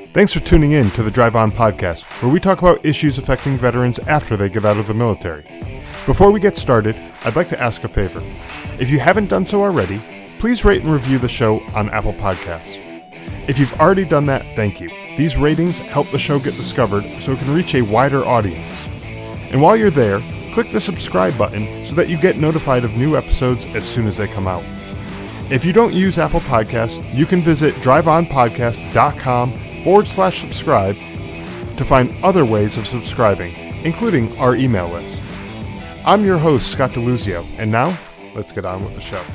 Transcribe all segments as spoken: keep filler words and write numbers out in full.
Thanks for tuning in to the Drive On podcast, where we talk about issues affecting veterans after they get out of the military. Before we get started, I'd like to ask a favor. If you haven't done so already, please rate and review the show on Apple Podcasts. If you've already done that, thank you. These ratings help the show get discovered so it can reach a wider audience. And while you're there, click the subscribe button so that you get notified of new episodes as soon as they come out. If you don't use Apple Podcasts, you can visit driveonpodcast.com forward slash subscribe to find other ways of subscribing, including our email list. I'm your host, Scott DeLuzio, and now, let's get on with the show.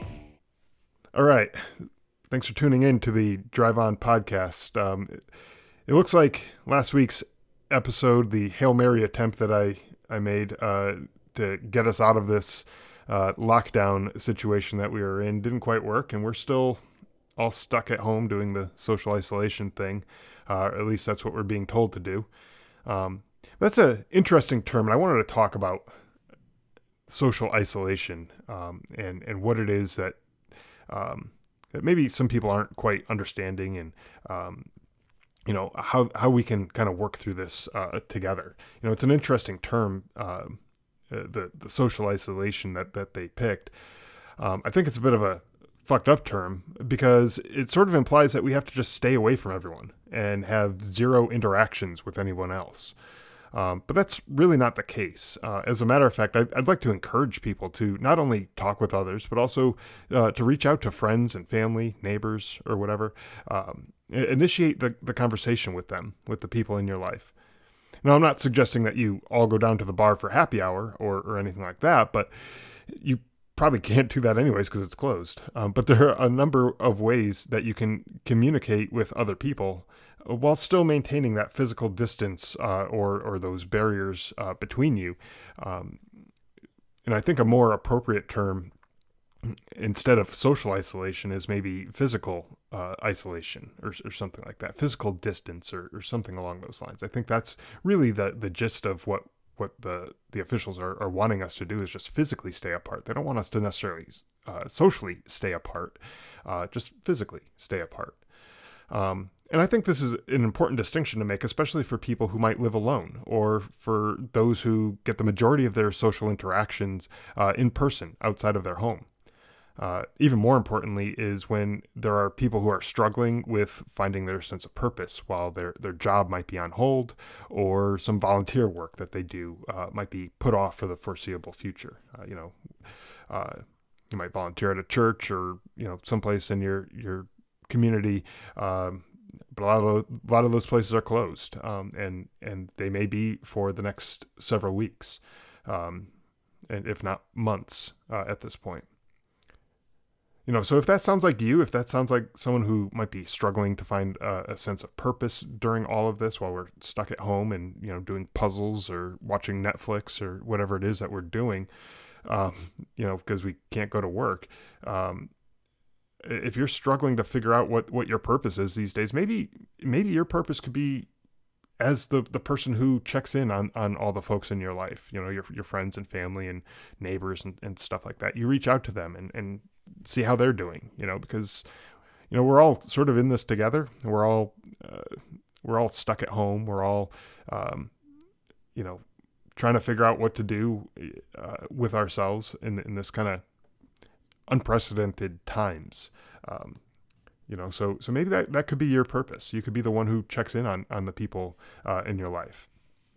All right. Thanks for tuning in to the Drive On podcast. Um, it, it looks like last week's episode, the Hail Mary attempt that I, I made uh, to get us out of this uh, lockdown situation that we were in didn't quite work, and we're still all stuck at home doing the social isolation thing. Uh, at least that's what we're being told to do. Um, that's an interesting term, and I wanted to talk about social isolation um, and, and what it is that, um, that maybe some people aren't quite understanding, and um, you know, how, how we can kind of work through this uh, together. You know, it's an interesting term, uh, the, the social isolation that, that they picked. Um, I think it's a bit of a fucked up term because it sort of implies that we have to just stay away from everyone and have zero interactions with anyone else. Um, but that's really not the case. Uh, as a matter of fact, I'd, I'd like to encourage people to not only talk with others, but also uh, to reach out to friends and family, neighbors, or whatever. Um, initiate the, the conversation with them, with the people in your life. Now, I'm not suggesting that you all go down to the bar for happy hour or, or anything like that, but you probably can't do that anyways because it's closed. Um, but there are a number of ways that you can communicate with other people while still maintaining that physical distance uh, or or those barriers uh, between you. Um, and I think a more appropriate term instead of social isolation is maybe physical uh, isolation or, or something like that, physical distance or, or something along those lines. I think that's really the the gist of what what the, the officials are, are wanting us to do is just physically stay apart. They don't want us to necessarily uh, socially stay apart, uh, just physically stay apart. Um, and I think this is an important distinction to make, especially for people who might live alone or for those who get the majority of their social interactions uh, in person outside of their home. Uh, even more importantly is when there are people who are struggling with finding their sense of purpose while their, their job might be on hold or some volunteer work that they do uh, might be put off for the foreseeable future. Uh, you know, uh, you might volunteer at a church or, you know, someplace in your, your community. Um, but a lot of, a lot of those places are closed um, and, and they may be for the next several weeks um, and if not months uh, at this point. You know, so if that sounds like you, if that sounds like someone who might be struggling to find uh, a sense of purpose during all of this while we're stuck at home and, you know, doing puzzles or watching Netflix or whatever it is that we're doing, um, you know, because we can't go to work. Um, if you're struggling to figure out what, what your purpose is these days, maybe maybe your purpose could be as the, the person who checks in on, on all the folks in your life, you know, your your friends and family and neighbors and, and stuff like that. You reach out to them and, and see how they're doing, you know, because, you know, we're all sort of in this together. We're all, uh, we're all stuck at home. We're all, um, you know, trying to figure out what to do uh, with ourselves in, in this kind of unprecedented times. Um, you know, so, so maybe that, that could be your purpose. You could be the one who checks in on, on the people uh, in your life.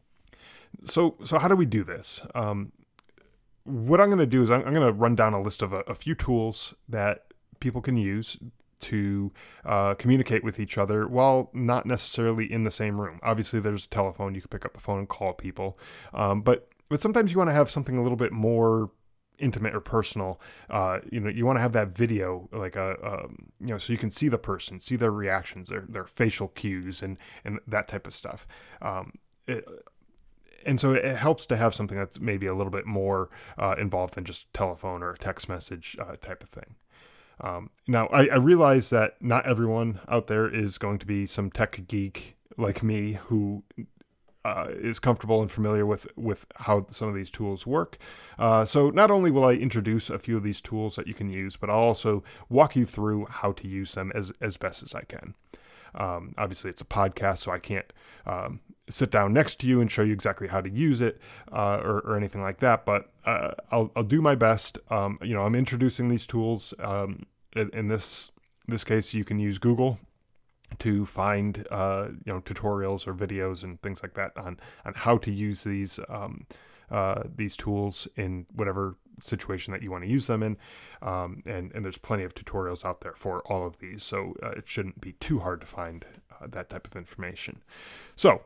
So, so how do we do this? Um, What I'm going to do is I'm, I'm going to run down a list of a, a few tools that people can use to uh, communicate with each other while not necessarily in the same room. Obviously, there's a telephone. You can pick up the phone and call people. Um, but but sometimes you want to have something a little bit more intimate or personal. Uh, you know, you want to have that video, like a, um, you know, so you can see the person, see their reactions, their their facial cues, and and that type of stuff. Um, it, And so it helps to have something that's maybe a little bit more uh, involved than just telephone or a text message uh, type of thing. Um, now, I, I realize that not everyone out there is going to be some tech geek like me who uh, is comfortable and familiar with, with how some of these tools work. Uh, so not only will I introduce a few of these tools that you can use, but I'll also walk you through how to use them as, as best as I can. Um, obviously, it's a podcast, so I can't um, sit down next to you and show you exactly how to use it uh, or, or anything like that. But uh, I'll, I'll do my best. Um, you know, I'm introducing these tools. Um, in, in this this case, you can use Google to find uh, you know tutorials or videos and things like that on on how to use these um, uh, these tools in whatever situation that you want to use them in, um, and and there's plenty of tutorials out there for all of these, so uh, it shouldn't be too hard to find uh, that type of information. So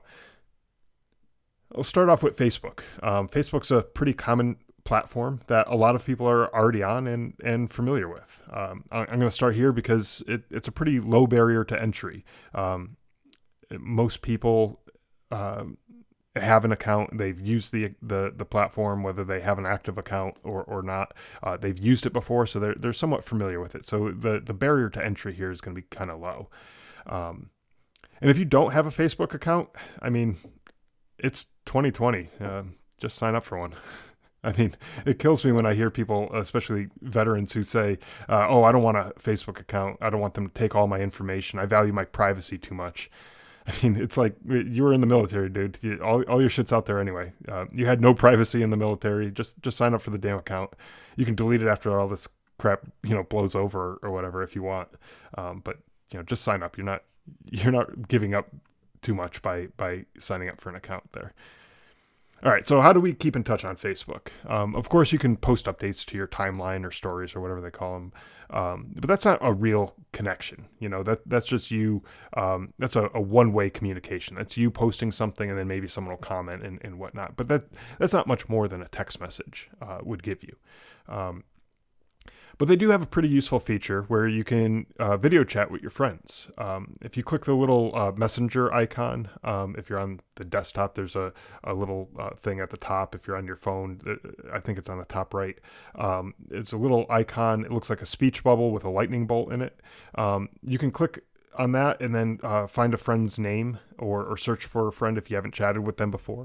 I'll start off with Facebook. Um, Facebook's a pretty common platform that a lot of people are already on and, and familiar with. Um, I'm going to start here because it, it's a pretty low barrier to entry. Um, most people uh, have an account. They've used the, the the platform, whether they have an active account or, or not. Uh, they've used it before, so they're, they're somewhat familiar with it. So the, the barrier to entry here is going to be kind of low. Um, and if you don't have a Facebook account, I mean, it's twenty twenty. Uh, just sign up for one. I mean, it kills me when I hear people, especially veterans, who say, uh, oh, I don't want a Facebook account. I don't want them to take all my information. I value my privacy too much. I mean, it's like, you were in the military, dude. You, all, all your shit's out there anyway. Uh, you had no privacy in the military. Just just sign up for the damn account. You can delete it after all this crap, you know, blows over or whatever if you want. Um, but, you know, just sign up. You're not you're not giving up too much by by signing up for an account there. All right, so how do we keep in touch on Facebook? Um, of course, you can post updates to your timeline or stories or whatever they call them, um, but that's not a real connection. You know, that that's just you. Um, that's a, a one-way communication. That's you posting something, and then maybe someone will comment and, and whatnot. But that that's not much more than a text message uh, would give you. Um, But they do have a pretty useful feature where you can uh, video chat with your friends. Um, if you click the little uh, messenger icon, um, if you're on the desktop, there's a, a little uh, thing at the top. If you're on your phone, I think it's on the top right. Um, it's a little icon. It looks like a speech bubble with a lightning bolt in it. Um, you can click on that and then uh, find a friend's name or, or search for a friend if you haven't chatted with them before.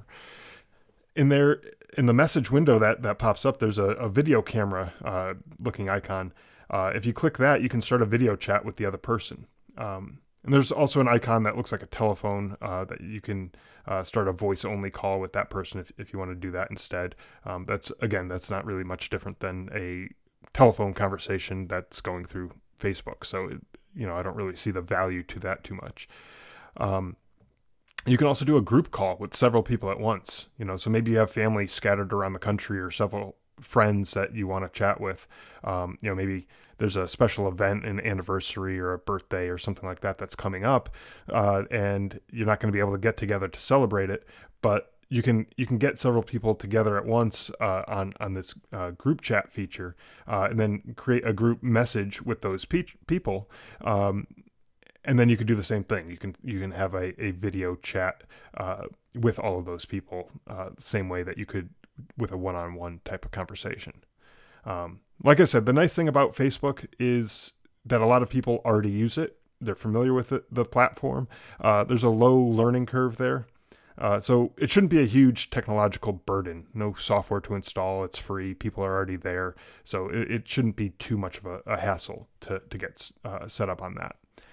In there, in the message window that, that pops up, there's a, a video camera uh, looking icon. Uh, if you click that, you can start a video chat with the other person. Um, and there's also an icon that looks like a telephone uh, that you can uh, start a voice-only call with that person if, if you want to do that instead. Um, that's again, that's not really much different than a telephone conversation that's going through Facebook. So, it, you know, I don't really see the value to that too much. Um, You can also do a group call with several people at once, you know, so maybe you have family scattered around the country or several friends that you want to chat with. Um, you know, maybe there's a special event, an anniversary or a birthday or something like that that's coming up, uh, and you're not going to be able to get together to celebrate it, but you can you can get several people together at once uh, on on this uh, group chat feature, uh, and then create a group message with those pe- people. Um, And then you could do the same thing. You can you can have a, a video chat uh, with all of those people, uh, the same way that you could with a one-on-one type of conversation. Um, like I said, the nice thing about Facebook is that a lot of people already use it. They're familiar with it, the platform. Uh, there's a low learning curve there. Uh, so it shouldn't be a huge technological burden. No software to install. It's free. People are already there. So it, it shouldn't be too much of a, a hassle to, to get uh, set up on that.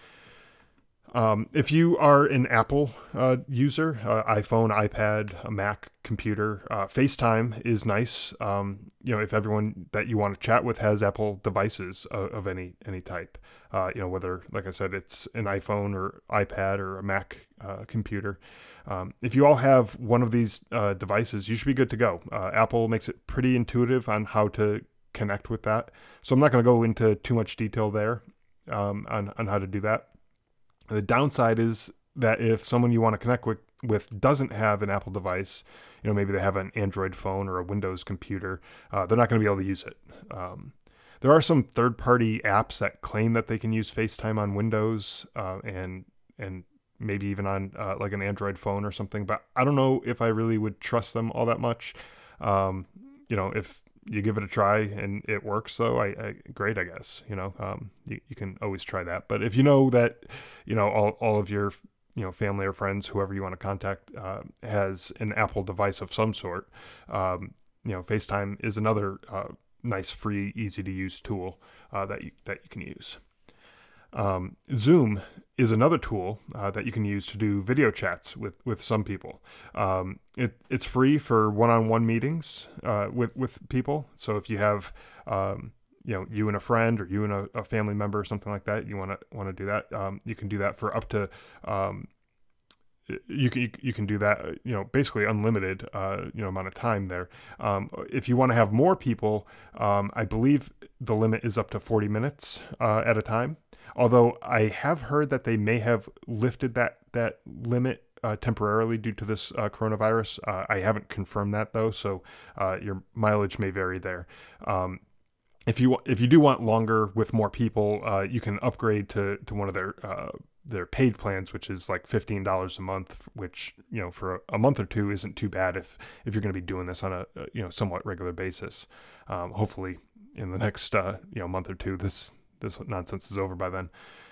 Um, if you are an Apple uh, user, uh, iPhone, iPad, a Mac computer, uh, FaceTime is nice. Um, you know, if everyone that you want to chat with has Apple devices of, of any any type, uh, you know, whether, like I said, it's an iPhone or iPad or a Mac uh, computer. Um, if you all have one of these uh, devices, you should be good to go. Uh, Apple makes it pretty intuitive on how to connect with that. So I'm not going to go into too much detail there um, on, on how to do that. The downside is that if someone you want to connect with, with doesn't have an Apple device, you know, maybe they have an Android phone or a Windows computer, uh, they're not going to be able to use it. Um, there are some third-party apps that claim that they can use FaceTime on Windows uh, and and maybe even on uh, like an Android phone or something, but I don't know if I really would trust them all that much. Um, you know, if you give it a try and it works, though, I, I great, I guess, you know, um, you, you can always try that. But if you know that, you know, all, all of your, you know, family or friends, whoever you want to contact, uh, has an Apple device of some sort, um, you know, FaceTime is another uh, nice, free, easy to use tool uh, that you, that you can use. Um, Zoom is another tool uh, that you can use to do video chats with, with some people. Um, it, it's free for one-on-one meetings uh, with, with people. So if you have, um, you know, you and a friend or you and a, a family member or something like that, you want to want to do that, um, you can do that for up to, um, you can you can do that, you know, basically unlimited, uh, you know, amount of time there. Um, if you want to have more people, um, I believe the limit is up to forty minutes uh, at a time. Although I have heard that they may have lifted that that limit uh, temporarily due to this uh, coronavirus. Uh, I haven't confirmed that though, so uh, your mileage may vary there. Um, if you if you do want longer with more people, uh, you can upgrade to to one of their uh, their paid plans, which is like fifteen dollars a month, which, you know, for a, a month or two isn't too bad if, if you're going to be doing this on a, you know, somewhat regular basis. Um, hopefully in the next, uh, you know, month or two, this, this nonsense is over by then.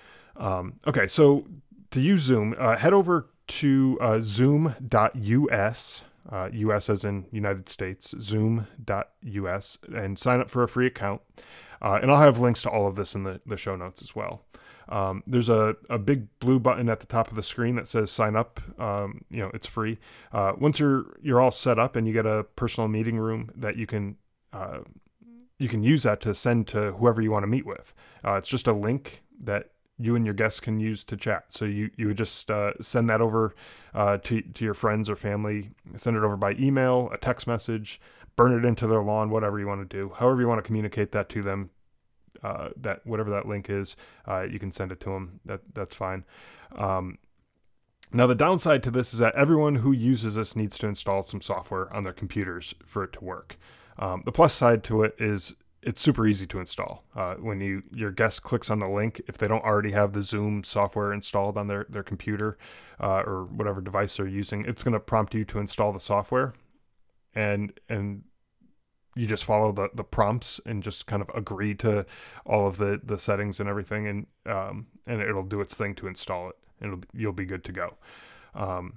Um, okay. So to use Zoom, uh, head over to, uh, zoom dot U S, uh, U S as in United States, zoom dot U S, and sign up for a free account. Uh, and I'll have links to all of this in the, the show notes as well. Um, there's a, a big blue button at the top of the screen that says sign up. Um, you know, it's free. Uh, once you're, you're all set up and you get a personal meeting room that you can, uh, you can use that to send to whoever you want to meet with. Uh, it's just a link that you and your guests can use to chat. So you, you would just, uh, send that over, uh, to, to your friends or family, send it over by email, a text message, burn it into their lawn, whatever you want to do, however you want to communicate that to them. Uh, that whatever that link is, uh, you can send it to them. That that's fine. Um, now the downside to this is that everyone who uses this needs to install some software on their computers for it to work. Um, the plus side to it is it's super easy to install. Uh, when you your guest clicks on the link, if they don't already have the Zoom software installed on their their computer uh, or whatever device they're using, it's going to prompt you to install the software, and and you just follow the, the prompts and just kind of agree to all of the, the settings and everything. And, um, and it'll do its thing to install it, and it'll, you'll be good to go. Um,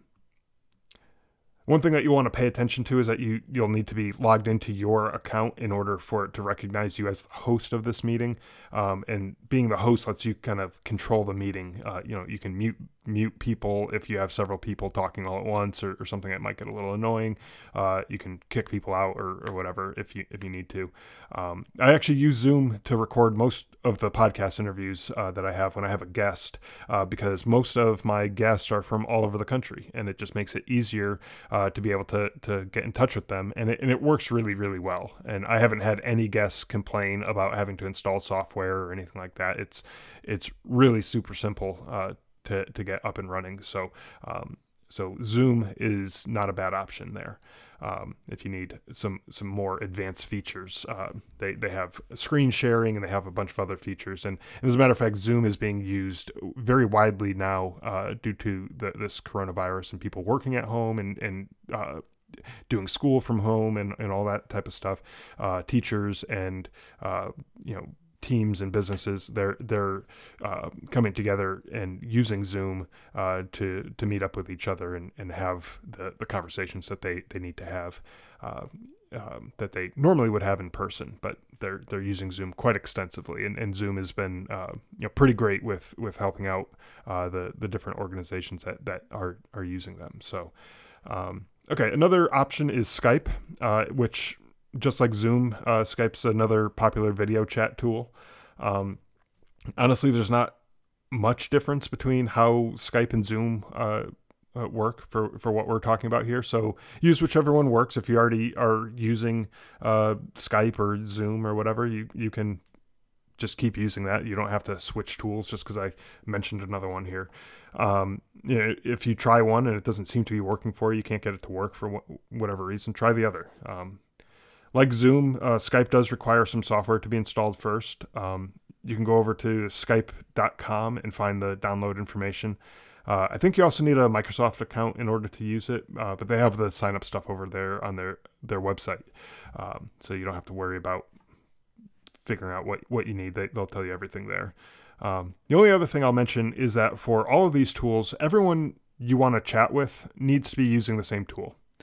One thing that you want to pay attention to is that you, you'll need to be logged into your account in order for it to recognize you as the host of this meeting. Um, and being the host lets you kind of control the meeting. Uh, you know, you can mute mute people if you have several people talking all at once, or, or something that might get a little annoying. Uh, you can kick people out or, or whatever if you if you need to. Um, I actually use Zoom to record most of the podcast interviews uh, that I have when I have a guest, uh, because most of my guests are from all over the country, and it just makes it easier uh, to be able to to get in touch with them, and it, and it works really, really well. And I haven't had any guests complain about having to install software or anything like that. It's it's really super simple uh, to to get up and running. So um, so Zoom is not a bad option there. Um, if you need some some more advanced features, uh, they they have screen sharing, and they have a bunch of other features. And, and as a matter of fact, Zoom is being used very widely now uh, due to the, this coronavirus and people working at home and and uh, doing school from home and, and all that type of stuff. Uh, teachers and uh, you know. teams and businesses, they're they're uh, coming together and using Zoom uh, to to meet up with each other and, and have the, the conversations that they, they need to have uh, um, that they normally would have in person, but they're they're using Zoom quite extensively, and, and Zoom has been uh, you know pretty great with with helping out uh, the the different organizations that, that are are using them. So um, okay, another option is Skype, uh, which just like Zoom, uh, Skype's another popular video chat tool. Um, honestly, there's not much difference between how Skype and Zoom uh, uh, work for, for what we're talking about here. So use whichever one works. If you already are using uh, Skype or Zoom or whatever, you, you can just keep using that. You don't have to switch tools just because I mentioned another one here. Um, you know, if you try one and it doesn't seem to be working for you, you can't get it to work for wh- whatever reason, try the other. Um, Like Zoom, uh, Skype does require some software to be installed first. Um, you can go over to skype dot com and find the download information. Uh, I think you also need a Microsoft account in order to use it, uh, but they have the sign up stuff over there on their, their website. Um, so you don't have to worry about figuring out what, what you need. They, they'll tell you everything there. Um, the only other thing I'll mention is that for all of these tools, everyone you want to chat with needs to be using the same tool.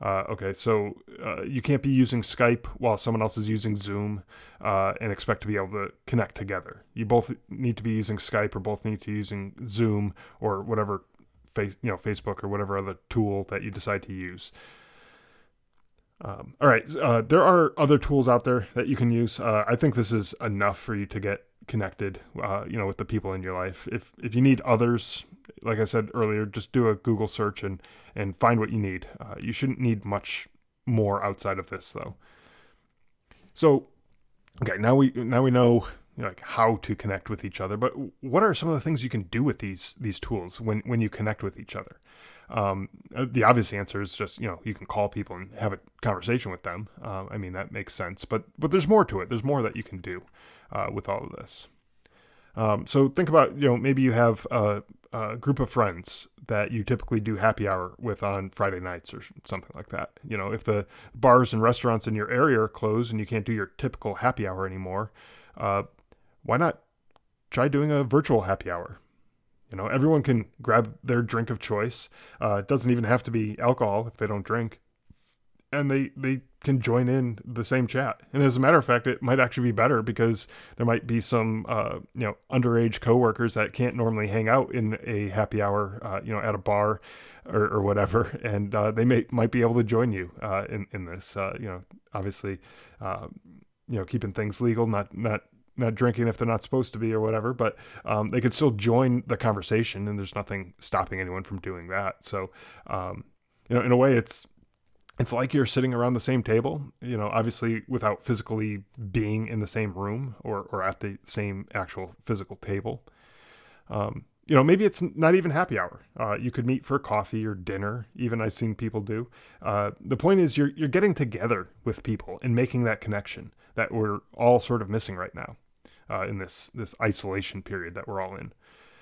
Uh, okay, so uh, you can't be using Skype while someone else is using Zoom uh, and expect to be able to connect together. You both need to be using Skype or both need to be using Zoom or whatever, face, you know, Facebook or whatever other tool that you decide to use. Um, all right, uh, there are other tools out there that you can use. Uh, I think this is enough for you to get connected, uh, you know, with the people in your life. If if you need others, like I said earlier, just do a Google search and and find what you need. Uh, you shouldn't need much more outside of this, though. So, okay, now we now we know, you know, like how to connect with each other. But what are some of the things you can do with these these tools when when you connect with each other? Um, the obvious answer is just, you know, you can call people and have a conversation with them. Uh, I mean, that makes sense. But but there's more to it. There's more that you can do uh, with all of this. Um, so think about, you know, maybe you have a, a group of friends that you typically do happy hour with on Friday nights or something like that. You know, if the bars and restaurants in your area are closed and you can't do your typical happy hour anymore, uh, why not try doing a virtual happy hour? You know, everyone can grab their drink of choice. Uh, it doesn't even have to be alcohol if they don't drink. And they, they can join in the same chat. And as a matter of fact, it might actually be better because there might be some, uh, you know, underage coworkers that can't normally hang out in a happy hour, uh, you know, at a bar or, or whatever. And uh, they may might be able to join you uh, in, in this, uh, you know, obviously, uh, you know, keeping things legal, not, not, not drinking if they're not supposed to be or whatever, but um, they could still join the conversation and there's nothing stopping anyone from doing that. So, um, you know, in a way it's, it's like you're sitting around the same table, you know, obviously without physically being in the same room or, or at the same actual physical table. Um, you know, maybe it's not even happy hour. Uh, you could meet for coffee or dinner. Even I've seen people do. Uh, the point is you're, you're getting together with people and making that connection that we're all sort of missing right now uh, in this, this isolation period that we're all in.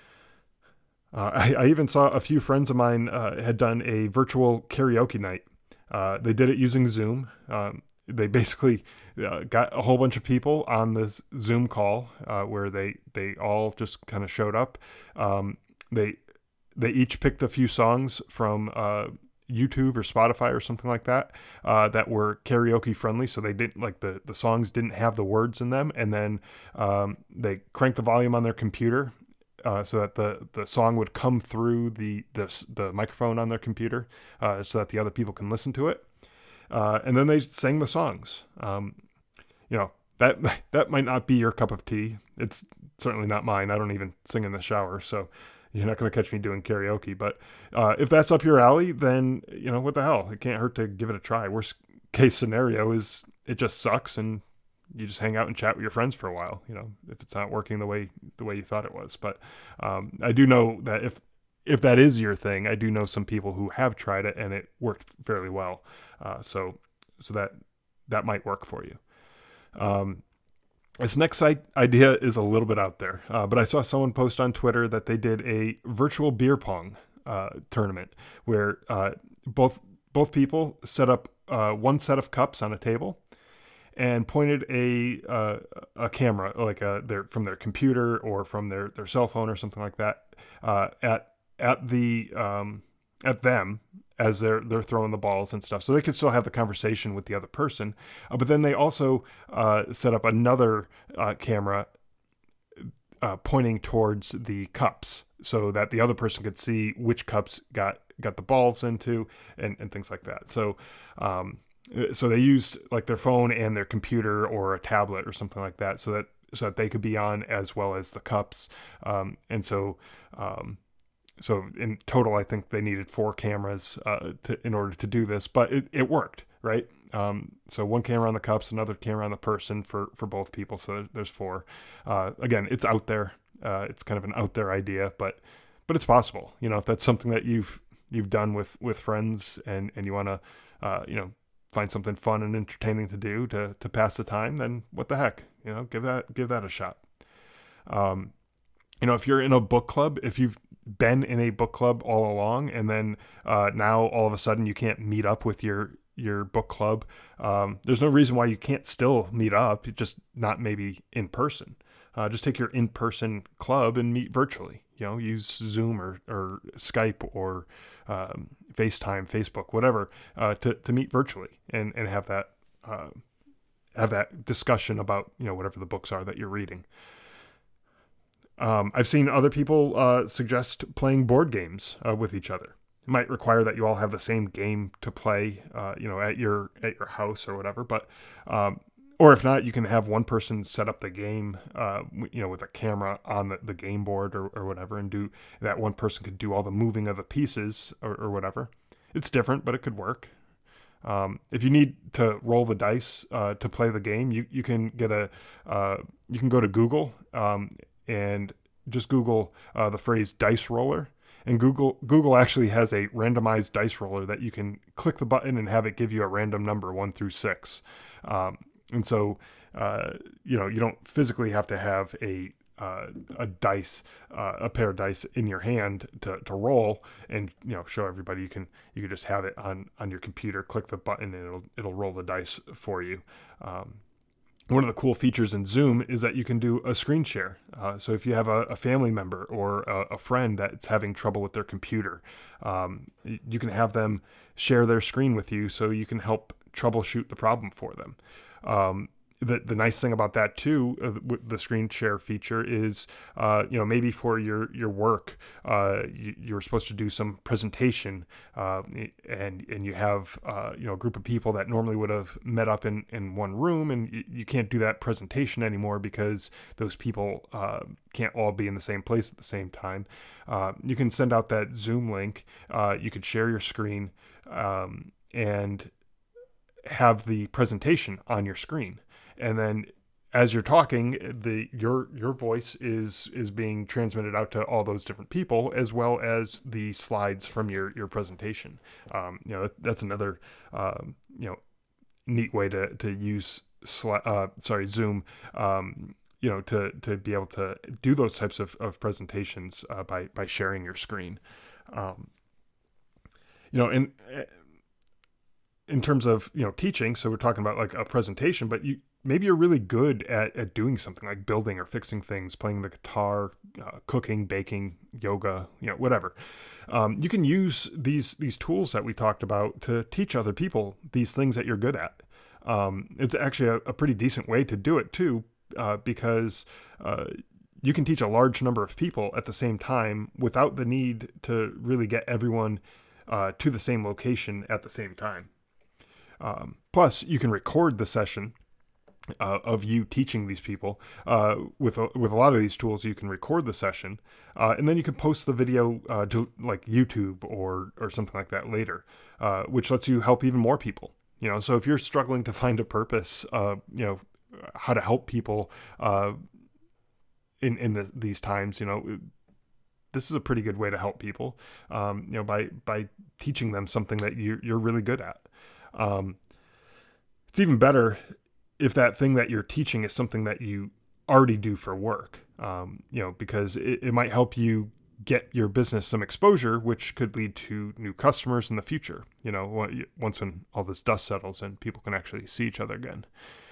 Uh, I, I even saw a few friends of mine uh, had done a virtual karaoke night. Uh, they did it using Zoom. Um, they basically uh, got a whole bunch of people on this Zoom call uh, where they, they all just kind of showed up. Um, they they each picked a few songs from uh, YouTube or Spotify or something like that uh, that were karaoke friendly. So they didn't like the, the songs didn't have the words in them. And then um, they cranked the volume on their computer Uh, so that the, the song would come through the the, the microphone on their computer uh, so that the other people can listen to it. Uh, and then they sang the songs. Um, you know, that that might not be your cup of tea. It's certainly not mine. I don't even sing in the shower, so you're not going to catch me doing karaoke. But uh, if that's up your alley, then, you know, what the hell? It can't hurt to give it a try. Worst case scenario is it just sucks and you just hang out and chat with your friends for a while, you know, if it's not working the way, the way you thought it was. But um, I do know that if, if that is your thing, I do know some people who have tried it and it worked fairly well. Uh, so, so that, that might work for you. Um, this next site idea is a little bit out there, uh, but I saw someone post on Twitter that they did a virtual beer pong uh, tournament where uh, both, both people set up uh, one set of cups on a table and pointed a uh, a camera, like a, their from their computer or from their, their cell phone or something like that, uh, at at the um, at them as they're they're throwing the balls and stuff, so they could still have the conversation with the other person. Uh, but then they also uh, set up another uh, camera uh, pointing towards the cups, so that the other person could see which cups got got the balls into and, and things like that. So. Um, So they used like their phone and their computer or a tablet or something like that, so that so that they could be on as well as the cups. Um, and so, um, so in total, I think they needed four cameras uh, to, in order to do this, but it, it worked, right? Um, so one camera on the cups, another camera on the person for for both people. So there's four. Uh, again, it's out there. Uh, it's kind of an out there idea, but but it's possible. You know, if that's something that you've you've done with with friends and and you want to, uh, you know. find something fun and entertaining to do to, to pass the time, then what the heck, you know, give that, give that a shot. Um, you know, if you're in a book club, if you've been in a book club all along and then uh, now all of a sudden you can't meet up with your, your book club, um, there's no reason why you can't still meet up, just not maybe in person. Uh, just take your in-person club and meet virtually. You know, use Zoom or, or Skype or um, FaceTime, Facebook, whatever, uh, to to meet virtually and and have that uh, have that discussion about, you know, whatever the books are that you're reading. Um, I've seen other people uh, suggest playing board games uh, with each other. It might require that you all have the same game to play, uh, you know, at your at your house or whatever. But um, or if not, you can have one person set up the game, uh, you know, with a camera on the, the game board or, or whatever, and do that. One person could do all the moving of the pieces or, or whatever. It's different, but it could work. Um, if you need to roll the dice uh, to play the game, you you can get a uh, you can go to Google um, and just Google uh, the phrase dice roller. And Google Google actually has a randomized dice roller that you can click the button and have it give you a random number one through six. Um, and so, uh, you know, you don't physically have to have a uh, a dice, uh, a pair of dice in your hand to, to roll and, you know, show everybody. You can you can just have it on, on your computer, click the button, and it'll it'll roll the dice for you. Um, One of the cool features in Zoom is that you can do a screen share. Uh, so if you have a, a family member or a, a friend that's having trouble with their computer, um, you can have them share their screen with you so you can help troubleshoot the problem for them. Um, the the nice thing about that too, uh, with the screen share feature is, uh, you know, maybe for your your work, uh, you, you're supposed to do some presentation, uh, and and you have uh, you know, a group of people that normally would have met up in, in one room, and you, you can't do that presentation anymore because those people uh, can't all be in the same place at the same time. Uh, you can send out that Zoom link. Uh, you could share your screen um, and have the presentation on your screen. And then as you're talking, the your your voice is is being transmitted out to all those different people, as well as the slides from your your presentation. Um, you know, that's another um, you know, neat way to to use sli- uh, sorry Zoom. Um, you know, to to be able to do those types of of presentations uh, by by sharing your screen. Um, you know, and in terms of, you know, teaching, so we're talking about like a presentation, but you. Maybe you're really good at, at doing something like building or fixing things, playing the guitar, uh, cooking, baking, yoga, you know, whatever. Um, you can use these these tools that we talked about to teach other people these things that you're good at. Um, it's actually a, a pretty decent way to do it too, uh, because uh, you can teach a large number of people at the same time without the need to really get everyone uh, to the same location at the same time. Um, plus, you can record the session Uh, of you teaching these people. Uh, with a, with a lot of these tools, you can record the session, uh, and then you can post the video uh, to like YouTube or or something like that later, uh, which lets you help even more people. You know, so if you're struggling to find a purpose, uh, you know, how to help people uh, in in the, these times, you know, this is a pretty good way to help people. Um, you know, by by teaching them something that you you're really good at. Um, it's even better if that thing that you're teaching is something that you already do for work, um, you know, because it, it might help you get your business some exposure, which could lead to new customers in the future, you know, once when all this dust settles and people can actually see each other again.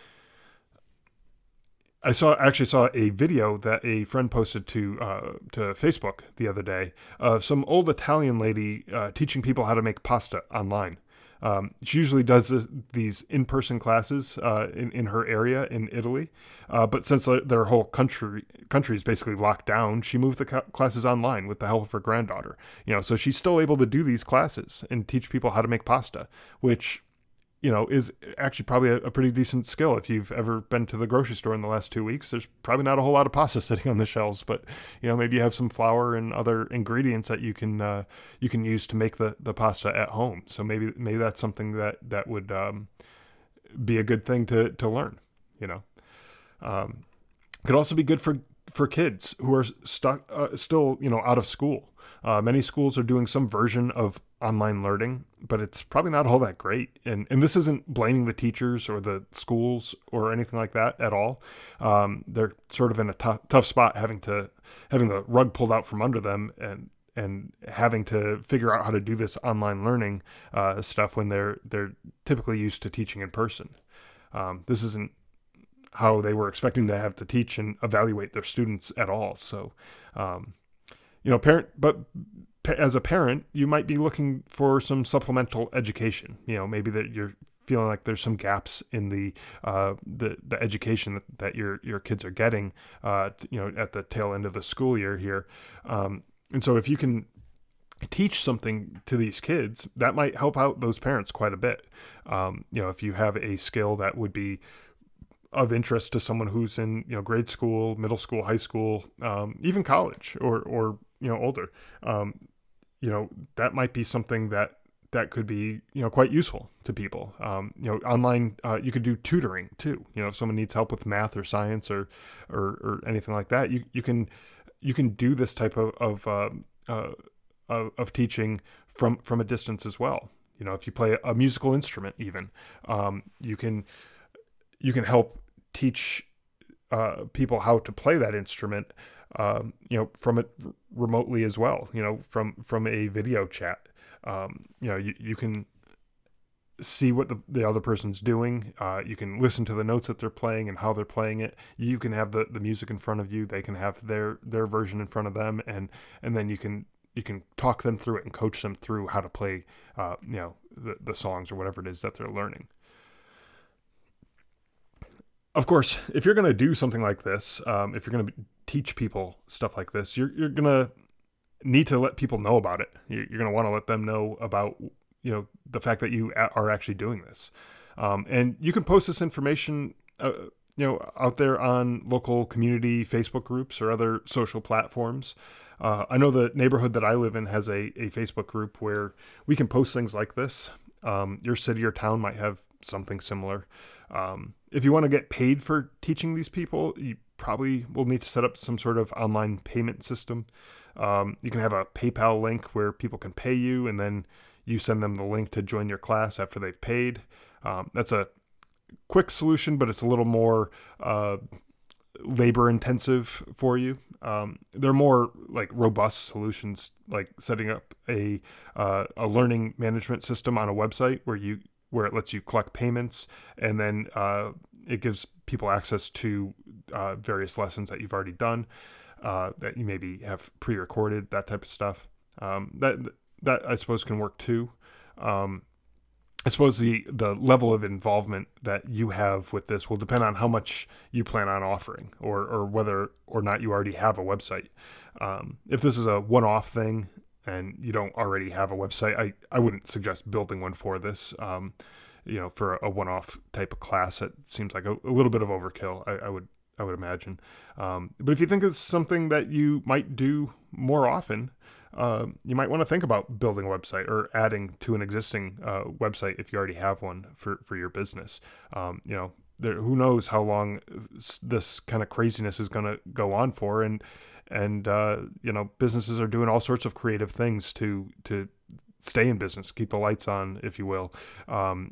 I saw actually saw a video that a friend posted to uh, to Facebook the other day of some old Italian lady uh, teaching people how to make pasta online. Um, she usually does this, these in-person classes uh, in, in her area in Italy. Uh, but since their whole country country is basically locked down, she moved the ca- classes online with the help of her granddaughter. You know, so she's still able to do these classes and teach people how to make pasta, which, you know, is actually probably a, a pretty decent skill. If you've ever been to the grocery store in the last two weeks, there's probably not a whole lot of pasta sitting on the shelves, but, you know, maybe you have some flour and other ingredients that you can, uh, you can use to make the, the pasta at home. So maybe, maybe that's something that, that would, um, be a good thing to, to learn, you know. Um, could also be good for, for kids who are stuck, uh, still, you know, out of school. Uh, many schools are doing some version of online learning, but it's probably not all that great. And and this isn't blaming the teachers or the schools or anything like that at all. Um, they're sort of in a tough, tough spot, having to having the rug pulled out from under them and and having to figure out how to do this online learning uh, stuff when they're they're typically used to teaching in person. Um, this isn't how they were expecting to have to teach and evaluate their students at all. So, um, you know, parent, but as a parent, you might be looking for some supplemental education. You know, maybe that you're feeling like there's some gaps in the uh, the the education that, that your your kids are getting. Uh, you know, at the tail end of the school year here, um, and so if you can teach something to these kids, that might help out those parents quite a bit. Um, you know, if you have a skill that would be of interest to someone who's in, you know, grade school, middle school, high school, um, even college or, or, you know, older, um, you know, that might be something that, that could be, you know, quite useful to people. Um, you know, online, uh, you could do tutoring too. You know, if someone needs help with math or science or, or, or anything like that, you, you can, you can do this type of, of, uh, uh, of, of teaching from, from a distance as well. You know, if you play a musical instrument, even, um, you can, you can help teach uh, people how to play that instrument, um, you know, from it remotely as well, you know, from, from a video chat. Um, you know, you, you can see what the, the other person's doing. Uh, you can listen to the notes that they're playing and how they're playing it. You can have the, the music in front of you. They can have their, their version in front of them. And, and then you can, you can talk them through it and coach them through how to play, uh, you know, the, the songs or whatever it is that they're learning. Of course, if you're going to do something like this, um, if you're going to teach people stuff like this, you're you're going to need to let people know about it. You're, you're going to want to let them know about, you know, the fact that you a- are actually doing this. Um, and you can post this information, uh, you know, out there on local community Facebook groups or other social platforms. Uh, I know the neighborhood that I live in has a, a Facebook group where we can post things like this. Um, your city or town might have something similar. Um, if you want to get paid for teaching these people, you probably will need to set up some sort of online payment system. Um, you can have a PayPal link where people can pay you, and then you send them the link to join your class after they've paid. Um, that's a quick solution, but it's a little more uh, labor intensive for you. Um, they're more like robust solutions, like setting up a uh, a learning management system on a website where you where it lets you collect payments, and then uh, it gives people access to uh, various lessons that you've already done, uh, that you maybe have pre-recorded, that type of stuff. Um, that that I suppose can work too. Um, I suppose the, the level of involvement that you have with this will depend on how much you plan on offering, or, or whether or not you already have a website. Um, if this is a one-off thing and you don't already have a website, I, I wouldn't suggest building one for this. Um, you know, for a one-off type of class, it seems like a, a little bit of overkill, I, I would I would imagine. Um, but if you think it's something that you might do more often, Uh, you might want to think about building a website or adding to an existing uh, website if you already have one for, for your business. Um, you know, there, who knows how long this kind of craziness is going to go on for, and and uh, you know, businesses are doing all sorts of creative things to to stay in business, keep the lights on, if you will. Um,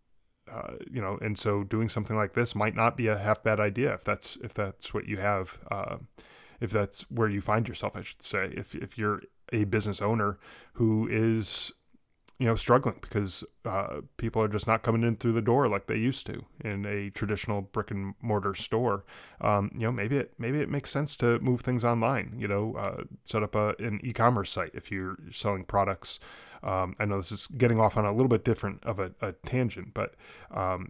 uh, you know, and so doing something like this might not be a half bad idea if that's if that's what you have. Uh, if that's where you find yourself, I should say. If if you're a business owner who is, you know, struggling because uh, people are just not coming in through the door like they used to in a traditional brick and mortar store, um, you know, maybe it maybe it makes sense to move things online. You know, uh, set up a, an e-commerce site if you're selling products. Um, I know this is getting off on a little bit different of a, a tangent, but um,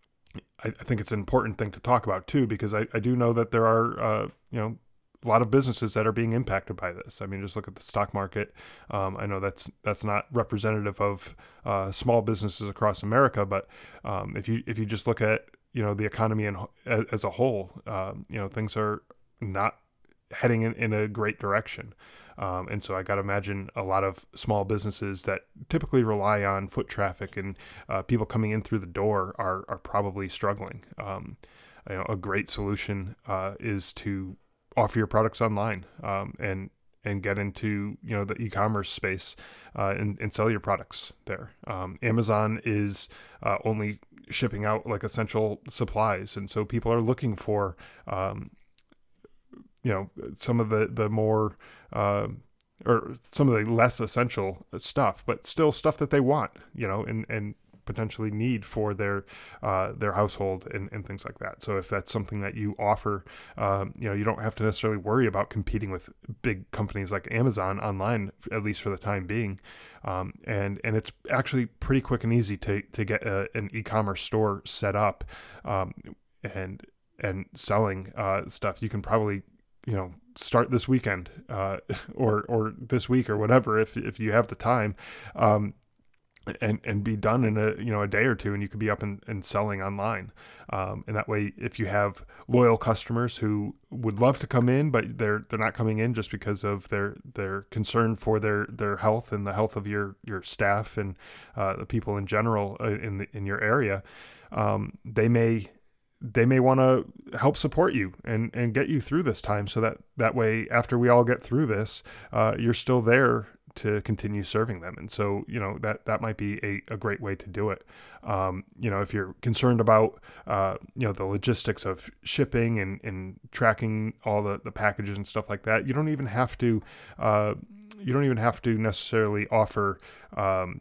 I, I think it's an important thing to talk about too, because I, I do know that there are, uh, you know, a lot of businesses that are being impacted by this. I mean, just look at the stock market. Um, I know that's that's not representative of uh, small businesses across America, but um, if you if you just look at, you know, the economy in, as a whole, um, you know, things are not heading in, in a great direction. Um, and so I got to imagine a lot of small businesses that typically rely on foot traffic and uh, people coming in through the door are are probably struggling. Um, you know, a great solution uh, is to offer your products online, um, and and get into, you know, the e-commerce space, uh, and, and sell your products there. Um, Amazon is uh, only shipping out like essential supplies, and so people are looking for, um, you know, some of the the more uh, or some of the less essential stuff, but still stuff that they want, you know, and and potentially need for their uh, their household and, and things like that. So if that's something that you offer, um, you know, you don't have to necessarily worry about competing with big companies like Amazon online, at least for the time being. Um, and and it's actually pretty quick and easy to to get a, an e-commerce store set up um, and and selling uh, stuff. You can probably, you know, start this weekend uh, or or this week or whatever if if you have the time. Um, and and be done in a you know a day or two, and you could be up and, and selling online. Um, and that way, if you have loyal customers who would love to come in, but they're they're not coming in just because of their their concern for their their health and the health of your your staff and uh, the people in general in the in your area, um, they may they may want to help support you and and get you through this time, so that that way, after we all get through this, uh, you're still there to continue serving them. And so, you know, that, that might be a, a great way to do it. Um, you know, if you're concerned about, uh, you know, the logistics of shipping and, and tracking all the, the packages and stuff like that, you don't even have to, uh, you don't even have to necessarily offer, um,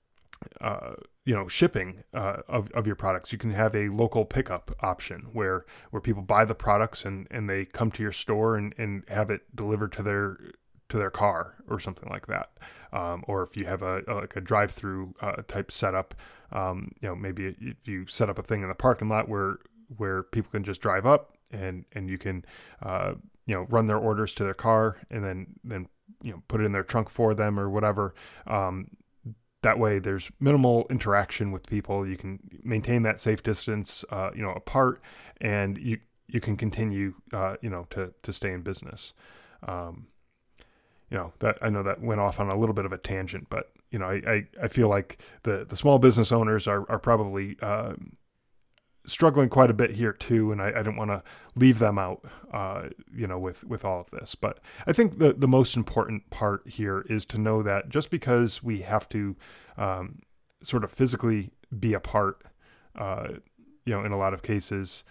uh, you know, shipping uh, of, of your products. You can have a local pickup option where, where people buy the products and, and they come to your store and, and have it delivered to their to their car or something like that. Um, or if you have a, a like a drive-through uh, type setup, um, you know, maybe if you set up a thing in the parking lot where where people can just drive up and and you can uh, you know run their orders to their car and then then you know put it in their trunk for them or whatever. Um, that way, there's minimal interaction with people. You can maintain that safe distance, uh, you know, apart, and you you can continue, uh, you know, to to stay in business. Um, You know, that I know that went off on a little bit of a tangent, but, you know, I, I, I feel like the, the small business owners are, are probably uh, struggling quite a bit here too. And I, I didn't want to leave them out, uh, you know, with, with all of this. But I think the, the most important part here is to know that just because we have to um, sort of physically be apart, uh, you know, in a lot of cases,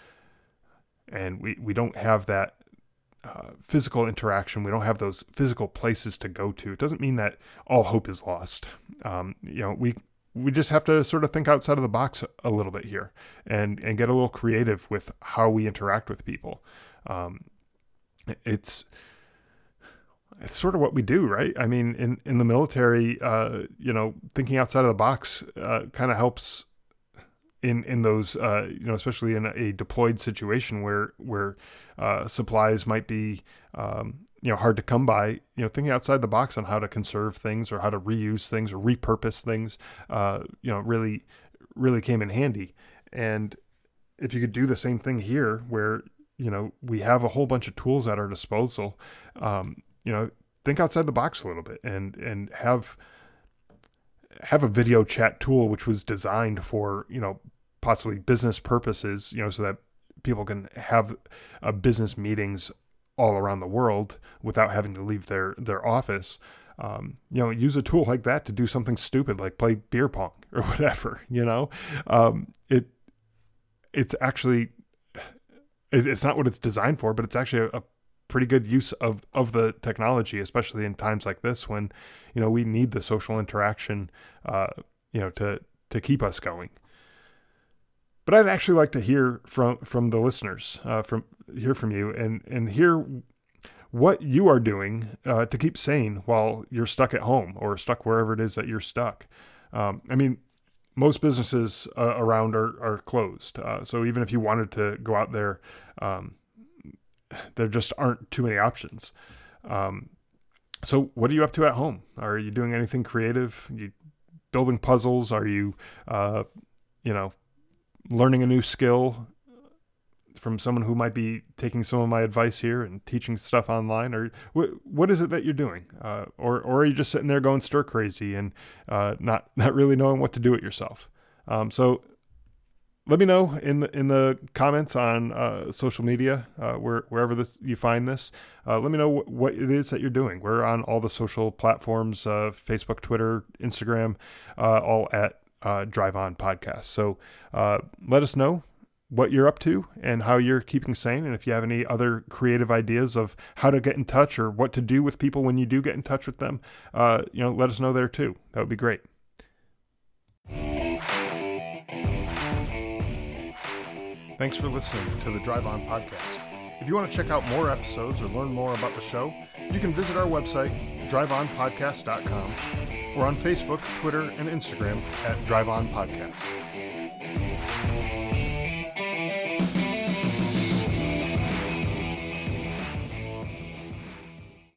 and we, we don't have that Uh, physical interaction, we don't have those physical places to go to, it doesn't mean that all hope is lost. Um, you know, we we just have to sort of think outside of the box a little bit here and and get a little creative with how we interact with people. Um, it's it's sort of what we do, right? I mean, in in the military, uh, you know, thinking outside of the box uh, kind of helps in, in those, uh, you know, especially in a deployed situation where, where, uh, supplies might be, um, you know, hard to come by, you know, thinking outside the box on how to conserve things or how to reuse things or repurpose things, uh, you know, really, really came in handy. And if you could do the same thing here where, you know, we have a whole bunch of tools at our disposal, um, you know, think outside the box a little bit and, and have, have a video chat tool, which was designed for, you know, possibly business purposes, you know, so that people can have uh, business meetings all around the world without having to leave their, their office. Um, you know, use a tool like that to do something stupid, like play beer pong or whatever, you know, um, it, it's actually, it, it's not what it's designed for, but it's actually a, a pretty good use of, of the technology, especially in times like this when, you know, we need the social interaction, uh, you know, to, to keep us going. But I'd actually like to hear from, from the listeners, uh, from hear from you and, and hear what you are doing, uh, to keep sane while you're stuck at home or stuck wherever it is that you're stuck. Um, I mean, most businesses uh, around are, are closed. Uh, so even if you wanted to go out there, um, there just aren't too many options. Um, so what are you up to at home? Are you doing anything creative? Are you building puzzles? Are you, uh, you know, learning a new skill from someone who might be taking some of my advice here and teaching stuff online? Or what, what is it that you're doing? Uh, or, or are you just sitting there going stir crazy and, uh, not, not really knowing what to do with yourself? Um, so let me know in the, in the comments on, uh, social media, uh, where, wherever this, you find this, uh, let me know what, what it is that you're doing. We're on all the social platforms, uh, Facebook, Twitter, Instagram, uh, all at, uh, Drive On Podcast. So, uh, let us know what you're up to and how you're keeping sane. And if you have any other creative ideas of how to get in touch or what to do with people when you do get in touch with them, uh, you know, let us know there too. That would be great. Thanks for listening to the Drive On Podcast. If you want to check out more episodes or learn more about the show, you can visit our website, drive on podcast dot com, or on Facebook, Twitter, and Instagram at Drive On Podcast.